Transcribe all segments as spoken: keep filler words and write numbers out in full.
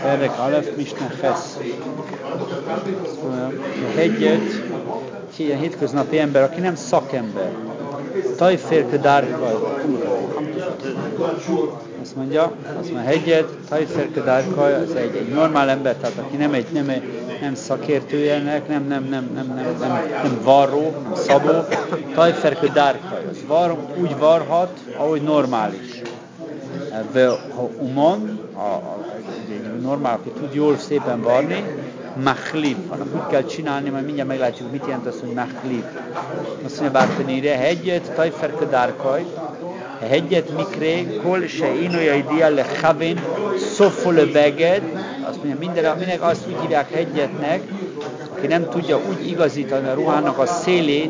Perek Alef Misna Fesz. A hegyet, ilyen hétköznapi ember, aki nem szakember. Tajférke Dárkaj. Azt mondja, azt mondja, hegyet, Tajférke Dárkaj, az egy, egy normál ember, tehát aki nem, egy, nem, nem szakértője ennek, nem, nem, nem, nem, nem, nem, nem varró, nem szabó. Tajférke Dárkaj, az var, úgy varhat, ahogy normális. Ha umon, a, a, egy normál, aki tud jól szépen varni, machlif, annak úgy kell csinálni, majd mindjárt meglátjuk, mit jelent az, hogy machlif. Azt mondja, bártenére, hegyet, tajferke dárkaj, hegyet mikré, kol se inójai diále havén, szofole beged, azt mondja, minden, mindenek azt úgy hívják hegyetnek, aki nem tudja úgy igazítani a ruhának a szélét,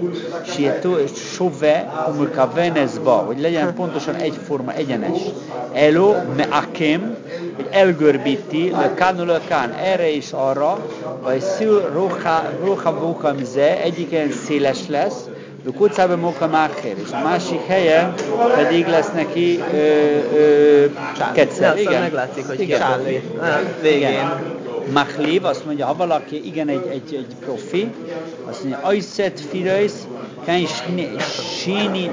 sove, umulka venezba, hogy legyen pontosan egyforma, egyenes. Elo, me akem, hogy elgörbíti, le kán, le kán, erre és arra, vagy szül roha vókam ze, egyiken széles lesz, de kucába móka mácher, és a másik helyen pedig lesz neki kecel. Igen, meglátszik, hogy sárli végén. Machlív, azt mondja, ha valaki, igen, egy, egy, egy profi, azt mondja, ajszet firajsz, kán síni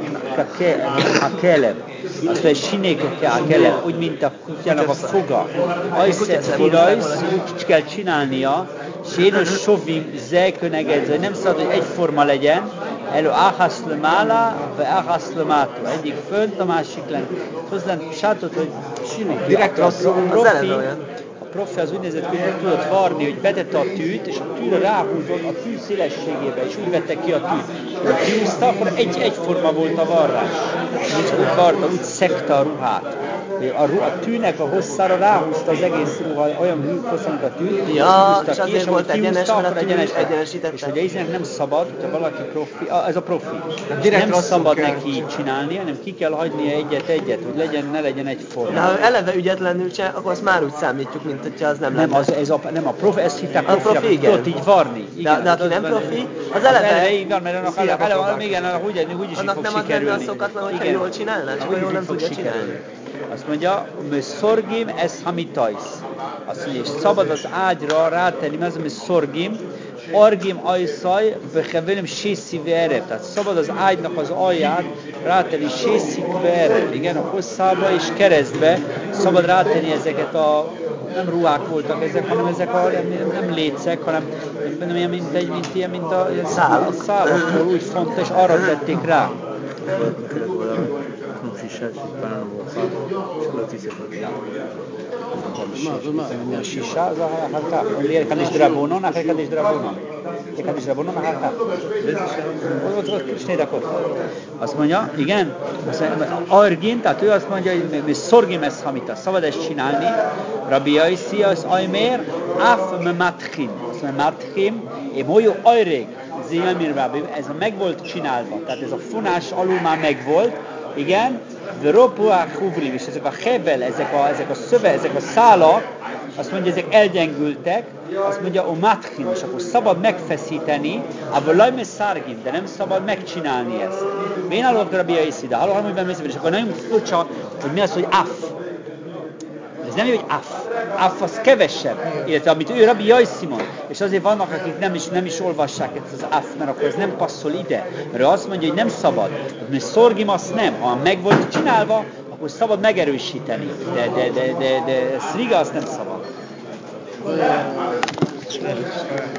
a keleb. Azt mondja, sínék a keleb, úgy, mint a kutyának a foga. Ajszet firajsz, úgy kell csinálnia, sénos sovim, zekönegedző, nem szabad, hogy egyforma legyen, elő áhászlő mála, vagy áhászlő mátó. Egyik fönt, a másik lent. Hozzám sátot, hogy direkt rosszul, az eleve olyan. A profi az úgynevezett, hogy tudott varni, hogy betette a tűt, és a tűre ráhúzott a tű szélességébe, és úgy vette ki a tűt. Ha kiúzta, akkor egy, egyforma volt a varrás. Úgy, úgy varta, úgy szekte a ruhát. A, a tűnek a hosszára ráhúzta az egész ruha, olyan hosszú, mint a tűt, ja, és ki, azért és volt egyenes, kiúzta, mert a tű egyenes, egyenesítette. És hogy Izraelnek nem szabad, hogyha valaki profi, ez a profi, direkt nem szabad kell. neki így csinálni, hanem ki kell hagynia egyet-egyet, hogy legyen, ne legyen egyforma. De ha eleve ügyetlenül se, akkor azt már úgy számítjuk, mint hogyha az nem nem, lenne. Az, ez a, nem a profi, ezt hitták profi, profi, hogy tudott így varni. Igen, de, de aki nem profi, az eleve... Az eleve így van, mert annak eleve, eleve igen, annak úgy, úgy is annak fog nem sikerülni. az lenne a szokatlan, hogyha jól csinálná, csak jól nem tudja csinálni. Azt mondja, szorgim, ez hamitajsz. Azt mondja, és szabad az ágyra rátenni, mert az, hogy szorgim, argim ajszaj, behevelem sészi verev. Tehát szabad az ágynak az alját rátenni sészi verev. Igen, a hosszába és keresztbe szabad rátenni ezeket a, nem ruhák voltak ezek, hanem ezek a, nem, nem lécek, hanem nem ilyen, mint, egy, mint ilyen, mint a szálak. Szálakból úgy fontos, és arra tették rá. שישה, זה אחר כך. יהיה קדיש דרבונון, אחרי קדיש דרבונון. יהיה קדיש דרבונון אחר כך. עוד שני דקות. Azt mondja, igen, argin, tehát ő azt mondja, hogy mi szorgim ezt hamita, szabad ezt csinálni. Rabbi Jaiszi az ajmér, af me matchim. Azt mondja, matchim, és molyó ajrég, zilmir rabbi, ez meg volt csinálva, tehát ez a fonás alul már megvolt, igen, de ropuá huvrim, és ezek a hevel, ezek a, ezek a szöve, ezek a szálak, azt mondja, ezek elgyengültek, azt mondja, o matchim, és akkor szabad megfeszíteni, abban lajme szárgim, de nem szabad megcsinálni ezt. Én állok Rabbi Jaiszi, de hallom, hogy benne és akkor nagyon furcsa, hogy mi az, hogy af. Ez nem jó, hogy af. Af az kevesebb, illetve amit ő Rabbi Jaiszi mond. És azért vannak, akik nem is, nem is olvassák ezt az af, mert akkor ez nem passzol ide. Mert ő azt mondja, hogy nem szabad. Mert szorgim azt nem. Ha meg volt csinálva, akkor szabad megerősíteni. De, de, de, de, de szriga azt nem szabad.